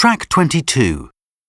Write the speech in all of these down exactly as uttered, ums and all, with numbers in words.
Track twenty-two.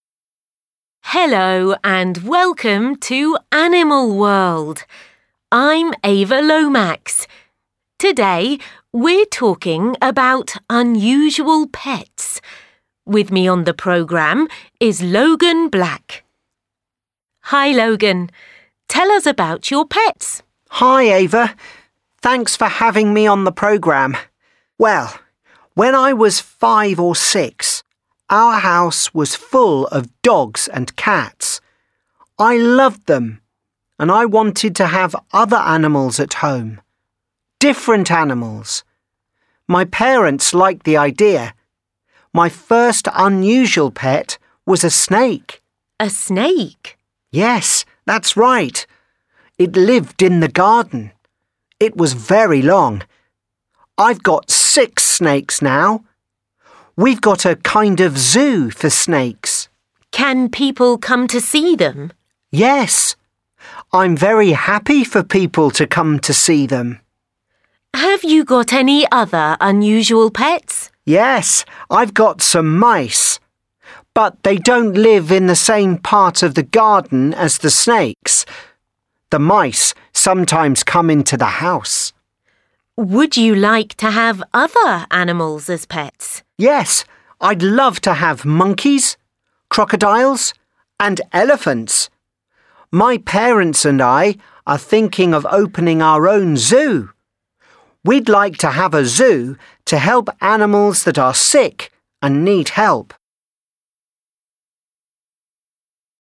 Hello and welcome to Animal World. I'm Ava Lomax. Today we're talking about unusual pets. With me on the programme is Logan Black. Hi Logan, tell us about your pets. Hi Ava, thanks for having me on the programme. Well, when I was five or six, our house was full of dogs and cats. I loved them, and I wanted to have other animals at home. Different animals. My parents liked the idea. My first unusual pet was a snake. A snake? Yes, that's right. It lived in the garden. It was very long. I've got six snakes now. We've got a kind of zoo for snakes. Can people come to see them? Yes. I'm very happy for people to come to see them. Have you got any other unusual pets? Yes, I've got some mice. But they don't live in the same part of the garden as the snakes. The mice sometimes come into the house. Would you like to have other animals as pets? Yes, I'd love to have monkeys, crocodiles, and elephants. My parents and I are thinking of opening our own zoo. We'd like to have a zoo to help animals that are sick and need help.